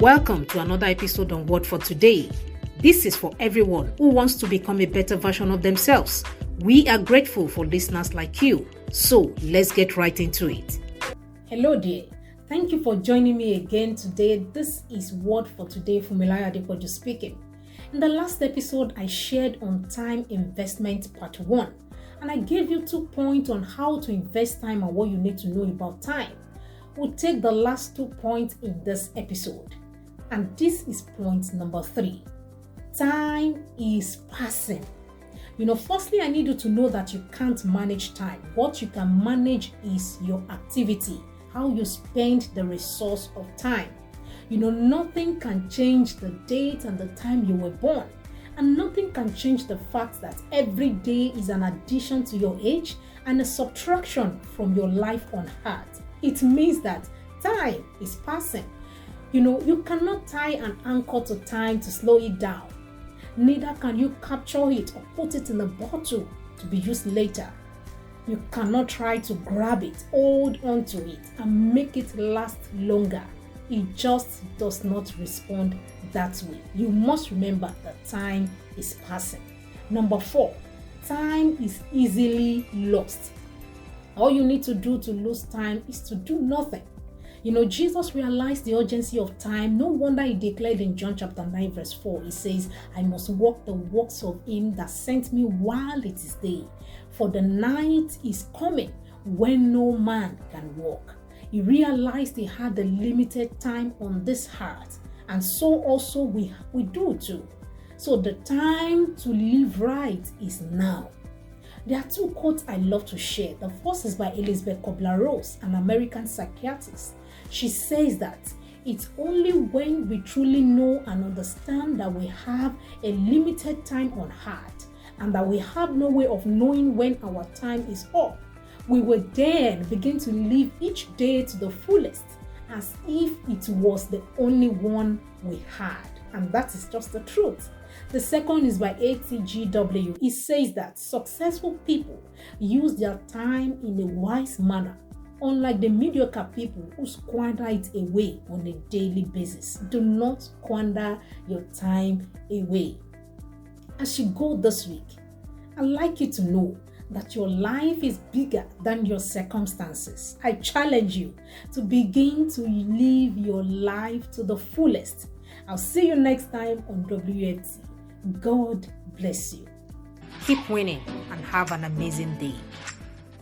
Welcome to another episode on Word for Today. This is for everyone who wants to become a better version of themselves. We are grateful for listeners like you. So let's get right into it. Hello dear. Thank you for joining me again today. This is Word for Today. Funmilayo Adepoju speaking. In the last episode, I shared on time investment part 1. And I gave you 2 points on how to invest time and what you need to know about time. We'll take the last 2 points in this episode. And this is point number 3. Time is passing. Firstly, I need you to know that you can't manage time. What you can manage is your activity, how you spend the resource of time. Nothing can change the date and the time you were born. And nothing can change the fact that every day is an addition to your age and a subtraction from your life on earth. It means that time is passing. You cannot tie an anchor to time to slow it down. Neither can you capture it or put it in a bottle to be used later. You cannot try to grab it, hold on to it, and make it last longer. It just does not respond that way. You must remember that time is passing. Number 4, time is easily lost. All you need to do to lose time is to do nothing. Jesus realized the urgency of time. No wonder he declared in John chapter 9 verse 4, he says, I must walk the works of him that sent me while it is day. For the night is coming when no man can walk. He realized he had a limited time on this earth, and so also we do too. So the time to live right is now. There are 2 quotes I love to share. The first is by Elizabeth Kubler-Ross, an American psychiatrist. She says that it's only when we truly know and understand that we have a limited time on earth and that we have no way of knowing when our time is up, we will then begin to live each day to the fullest as if it was the only one we had. And that is just the truth. The second is by ATGW. It says that successful people use their time in a wise manner, unlike the mediocre people who squander it away on a daily basis. Do not squander your time away. As you go this week, I'd like you to know that your life is bigger than your circumstances. I challenge you to begin to live your life to the fullest. I'll see you next time on WFT. God bless you. Keep winning and have an amazing day.